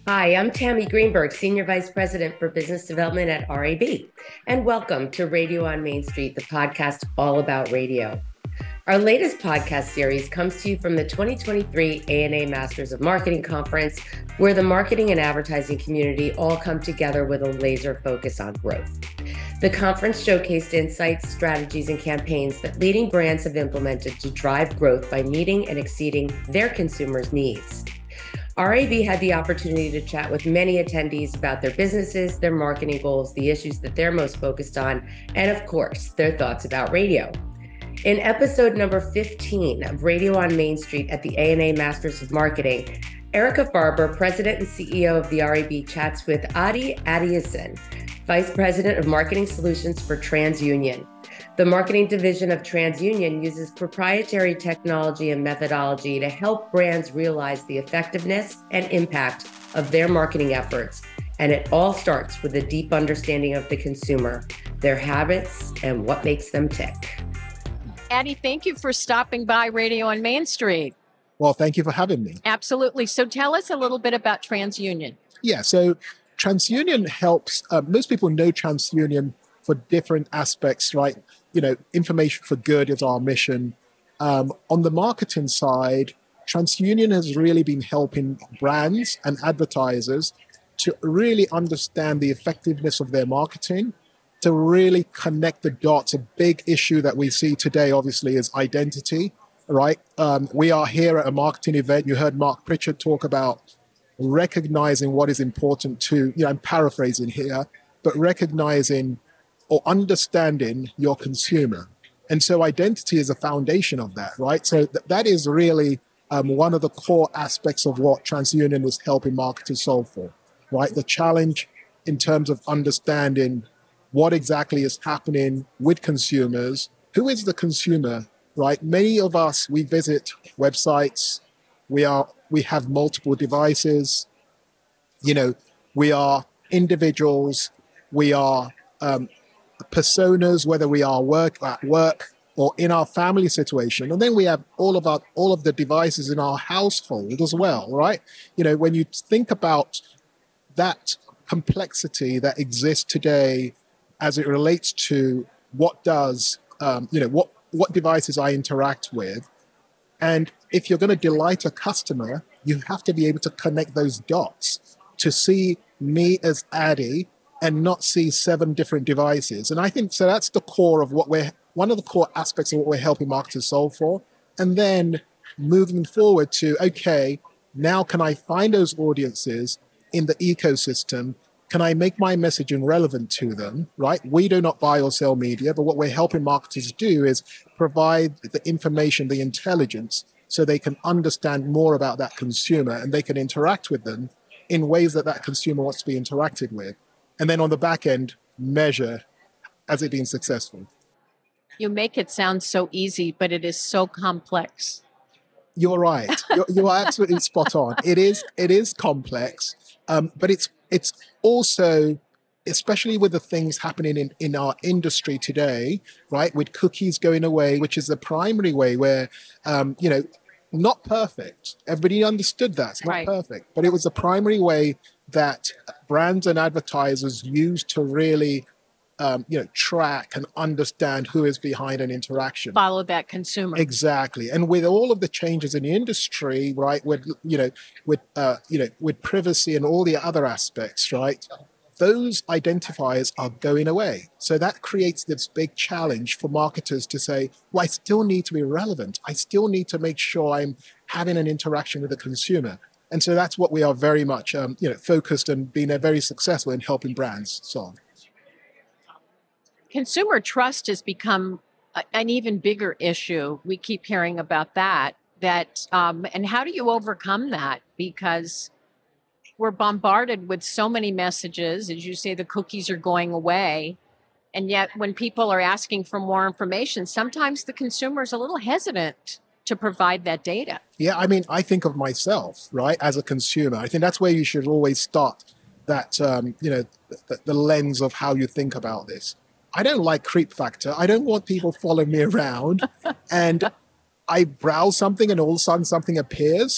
Hi, I'm Tammy Greenberg, Senior Vice President for Business Development at RAB, and welcome to Radio on Main Street, the podcast all about radio. Our latest podcast series comes to you from the 2023 ANA Masters of Marketing Conference, where the marketing and advertising community all come together with a laser focus on growth. The conference showcased insights, strategies, and campaigns that leading brands have implemented to drive growth by meeting and exceeding their consumers' needs. RAB had the opportunity to chat with many attendees about their businesses, their marketing goals, the issues that they're most focused on, and of course, their thoughts about radio. In episode number 15 of Radio on Main Street at the ANA Masters of Marketing, Erica Farber, President and CEO of the RAB, chats with Adi Adiason, Vice President of Marketing Solutions for TransUnion. The marketing division of TransUnion uses proprietary technology and methodology to help brands realize the effectiveness and impact of their marketing efforts. And it all starts with a deep understanding of the consumer, their habits, and what makes them tick. Addie, thank you for stopping by Radio on Main Street. Well, thank you for having me. Absolutely. So tell us a little bit about TransUnion. Yeah, so TransUnion helps, most people know TransUnion for different aspects, right? You know, information for good is our mission. On the marketing side, TransUnion has really been helping brands and advertisers to really understand the effectiveness of their marketing, to really connect the dots. A big issue that we see today, obviously, is identity, right? We are here at a marketing event. You heard Mark Pritchard talk about recognizing what is important to, I'm paraphrasing here, but recognizing or understanding your consumer. And so identity is a foundation of that, right? So that is really one of the core aspects of what TransUnion is helping marketers solve for, right? The challenge in terms of understanding what exactly is happening with consumers. Who is the consumer, right? Many of us, we visit websites, we have multiple devices, we are individuals, we are personas, whether we are at work or in our family situation. And then we have all of the devices in our household as well, right? When you think about that complexity that exists today as it relates to what devices I interact with. And if you're going to delight a customer, you have to be able to connect those dots to see me as Addie and not see 7 different devices. And I think so that's the core of one of the core aspects of what we're helping marketers solve for. And then moving forward to, okay, now can I find those audiences in the ecosystem? Can I make my messaging relevant to them, right? We do not buy or sell media, but what we're helping marketers do is provide the information, the intelligence, so they can understand more about that consumer and they can interact with them in ways that consumer wants to be interacted with. And then on the back end, measure, has it been successful? You make it sound so easy, but it is so complex. You're right. You are absolutely spot on. It is complex, but it's also, especially with the things happening in our industry today, right? With cookies going away, which is the primary way where, not perfect. Everybody understood that. It's not perfect, but it was the primary way that brands and advertisers use to really, track and understand who is behind an interaction. Follow that consumer. Exactly. And with all of the changes in the industry, right, with privacy and all the other aspects, right, those identifiers are going away. So that creates this big challenge for marketers to say, well, I still need to be relevant. I still need to make sure I'm having an interaction with the consumer. And so that's what we are very much, focused and being very successful in helping brands solve. Consumer trust has become an even bigger issue. We keep hearing about that. And how do you overcome that? Because we're bombarded with so many messages. As you say, the cookies are going away. And yet when people are asking for more information, sometimes the consumer is a little hesitant to provide that data. Yeah, I mean, I think of myself, right, as a consumer. I think that's where you should always start that, the lens of how you think about this. I don't like creep factor. I don't want people following me around and I browse something and all of a sudden something appears. So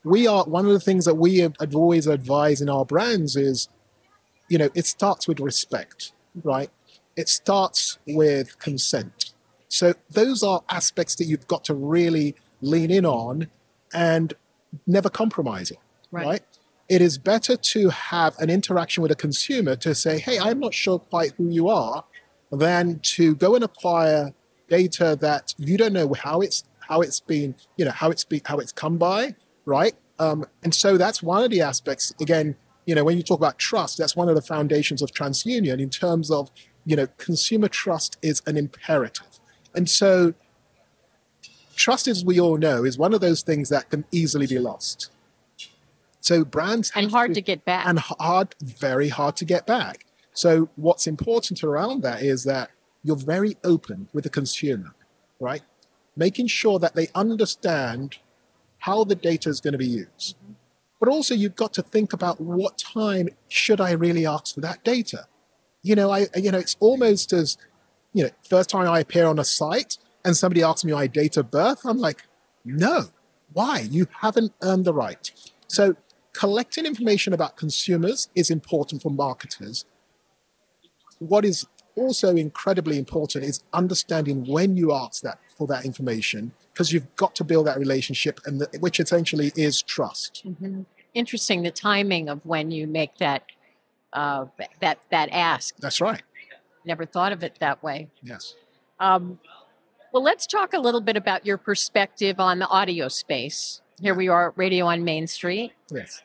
one of the things that we have always advise in our brands is, it starts with respect, right? It starts with consent. So those are aspects that you've got to really lean in on and never compromising, right? It is better to have an interaction with a consumer to say, hey, I'm not sure quite who you are, than to go and acquire data that you don't know how it's been, how it's come by, right? And so that's one of the aspects. Again, when you talk about trust, that's one of the foundations of TransUnion in terms of, consumer trust is an imperative. And so trust, as we all know, is one of those things that can easily be lost. So brands and hard to get back. And very hard to get back. So what's important around that is that you're very open with the consumer, right? Making sure that they understand how the data is going to be used. But also you've got to think about what time should I really ask for that data? It's almost as, first time I appear on a site and somebody asks me my date of birth, I'm like, no, why? You haven't earned the right. So collecting information about consumers is important for marketers. What is also incredibly important is understanding when you ask for that information, because you've got to build that relationship, which essentially is trust. Mm-hmm. Interesting, the timing of when you make that ask. That's right. Never thought of it that way. Yes. Well, let's talk a little bit about your perspective on the audio space. Here we are at Radio on Main Street. Yes.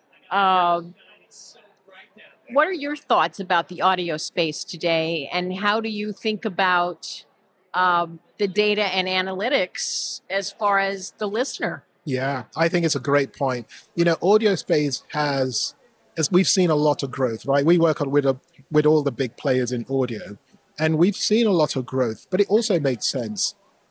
What are your thoughts about the audio space today, and how do you think about the data and analytics as far as the listener? Yeah, I think it's a great point. Audio space has, as we've seen a lot of growth, right? We work with all the big players in audio, and we've seen a lot of growth, but it also makes sense.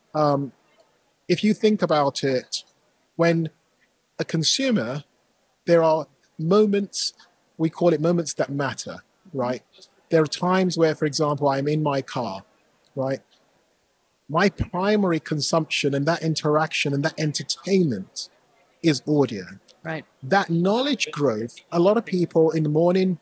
If you think about it, when a consumer, there are moments, we call it moments that matter, right? There are times where, for example, I'm in my car, right? My primary consumption and that interaction and that entertainment is audio. Right. That knowledge growth, a lot of people in the morning,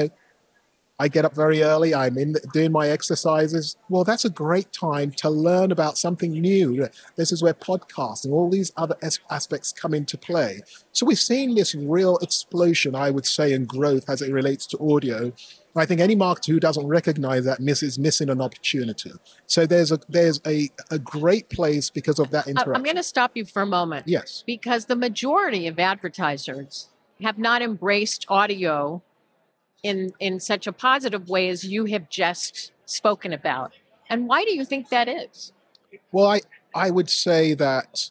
I get up very early, I'm doing my exercises. Well, that's a great time to learn about something new. This is where podcasts and all these other aspects come into play. So we've seen this real explosion, I would say, in growth as it relates to audio. I think any marketer who doesn't recognize that is missing an opportunity. So there's a great place because of that interaction. I'm going to stop you for a moment. Yes. Because the majority of advertisers have not embraced audio in such a positive way as you have just spoken about. And why do you think that is? Well, I would say that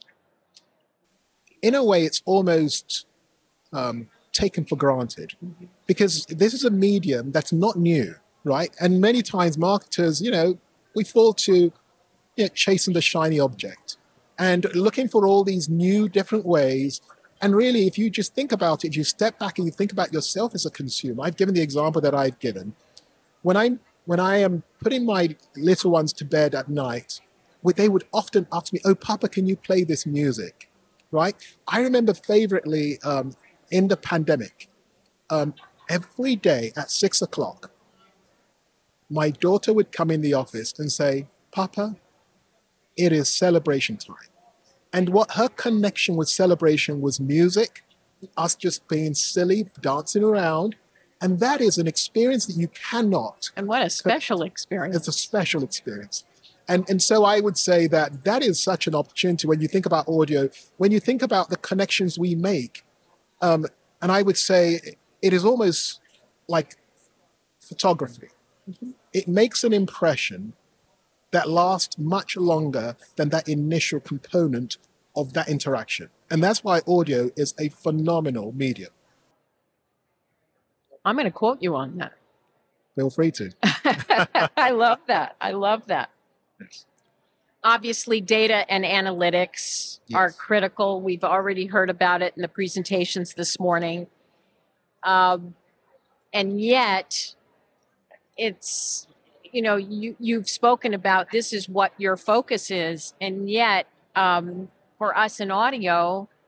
in a way it's almost taken for granted, because this is a medium that's not new, right? And many times marketers, we fall to chasing the shiny object and looking for all these new different ways. And really, if you just think about it, if you step back and you think about yourself as a consumer, I've given the example that I've given. When I am putting my little ones to bed at night, they would often ask me, "Oh, Papa, can you play this music?" Right? I remember favoritely in the pandemic, every day at 6:00, my daughter would come in the office and say, "Papa, it is celebration time." And what her connection with celebration was music, us just being silly, dancing around. And that is an experience that you cannot. And what a special experience. It's a special experience. And so I would say that is such an opportunity when you think about audio, when you think about the connections we make. And I would say it is almost like photography. Mm-hmm. It makes an impression that lasts much longer than that initial component of that interaction. And that's why audio is a phenomenal medium. I'm going to quote you on that. Feel free to. I love that. Yes. Obviously, data and analytics are critical. We've already heard about it in the presentations this morning. And yet, it's, you've spoken about this is what your focus is. And yet, for us in audio,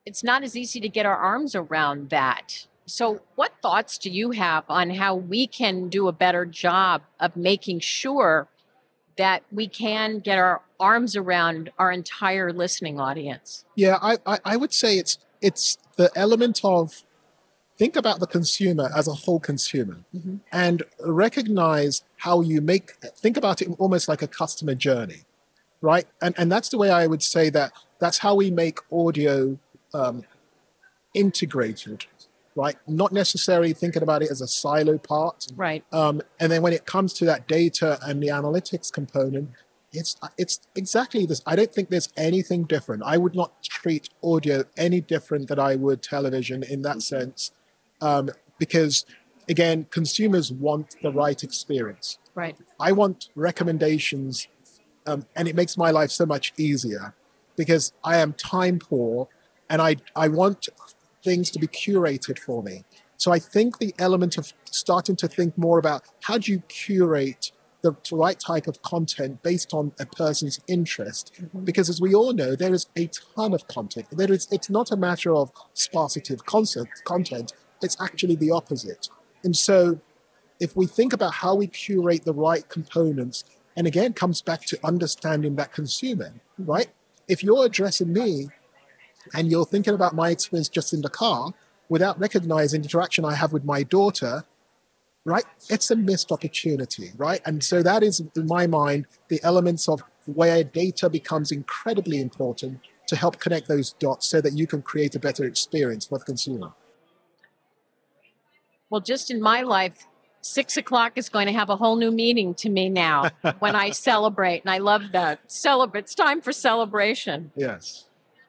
it's not as easy to get our arms around that. So what thoughts do you have on how we can do a better job of making sure that we can get our arms around our entire listening audience? Yeah, I would say it's the element of think about the consumer as a whole consumer and recognize how you think about it almost like a customer journey, right? And that's the way I would say that's how we make audio integrated, right? Not necessarily thinking about it as a silo part. Right. And then when it comes to that data and the analytics component, it's exactly this. I don't think there's anything different. I would not treat audio any different than I would television in that sense. Because again, consumers want the right experience. Right. I want recommendations, and it makes my life so much easier because I am time poor and I want things to be curated for me. So I think the element of starting to think more about how do you curate the right type of content based on a person's interest, because as we all know, there is a ton of content. It's not a matter of sparsity of content. It's actually the opposite. And so if we think about how we curate the right components, and again, comes back to understanding that consumer, right? If you're addressing me and you're thinking about my experience just in the car without recognizing the interaction I have with my daughter, right? It's a missed opportunity, right? And so that is, in my mind, the elements of where data becomes incredibly important to help connect those dots so that you can create a better experience for the consumer. Well, just in my life, 6 o'clock is going to have a whole new meaning to me now when I celebrate. And I love that. It's time for celebration. Yes.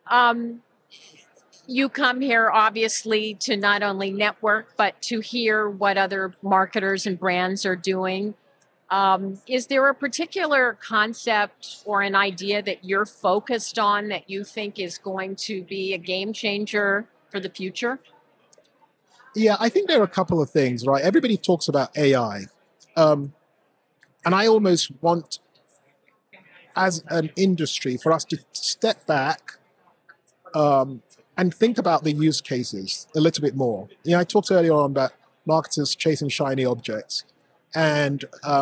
You come here, obviously, to not only network, but to hear what other marketers and brands are doing. Is there a particular concept or an idea that you're focused on that you think is going to be a game changer for the future? Yeah, I think there are a couple of things, right? Everybody talks about AI. And I almost want, as an industry, for us to step back and think about the use cases a little bit more. I talked earlier on about marketers chasing shiny objects. And,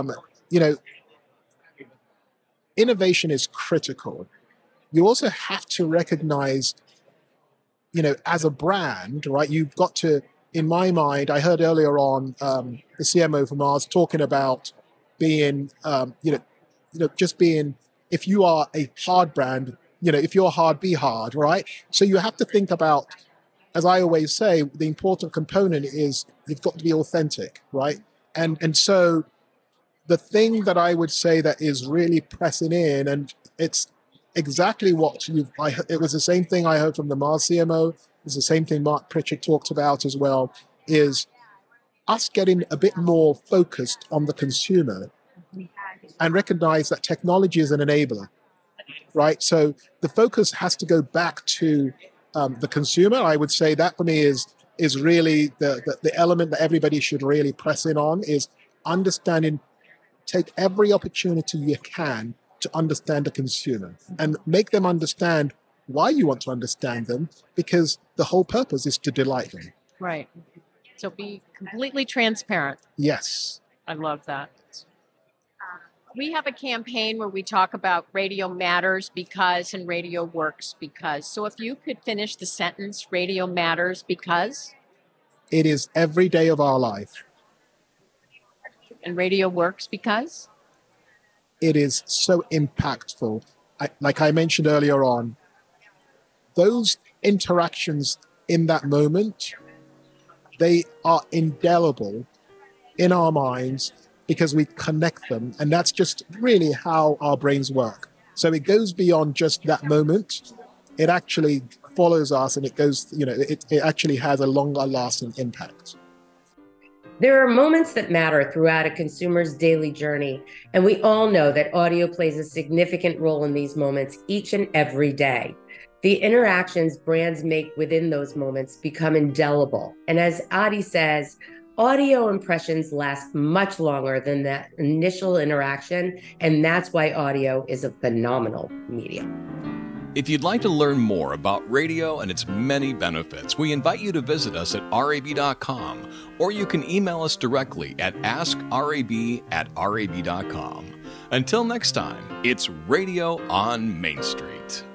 innovation is critical. You also have to recognize, as a brand, right, you've got to, in my mind, I heard earlier on the CMO from Mars talking about being, just being, if you are a hard brand, if you're hard, be hard, right? So you have to think about, as I always say, the important component is you've got to be authentic, right? And so the thing that I would say that is really pressing in, and it's exactly what it was the same thing I heard from the Mars CMO. It's the same thing Mark Pritchard talked about as well, is us getting a bit more focused on the consumer and recognize that technology is an enabler, right? So the focus has to go back to the consumer. I would say that for me is really the element that everybody should really press in on is understanding, take every opportunity you can to understand the consumer and make them understand why you want to understand them, because the whole purpose is to delight them. Right. So be completely transparent. Yes. I love that. We have a campaign where we talk about radio matters because and radio works because. So if you could finish the sentence, radio matters because. It is every day of our life. And radio works because. It is so impactful. Like I mentioned earlier on, those interactions in that moment, they are indelible in our minds because we connect them. And that's just really how our brains work. So it goes beyond just that moment. It actually follows us and it goes, it actually has a longer lasting impact. There are moments that matter throughout a consumer's daily journey, and we all know that audio plays a significant role in these moments each and every day. The interactions brands make within those moments become indelible. And as Adi says, audio impressions last much longer than that initial interaction, and that's why audio is a phenomenal medium. If you'd like to learn more about radio and its many benefits, we invite you to visit us at rab.com, or you can email us directly at askrab@rab.com. Until next time, it's Radio on Main Street.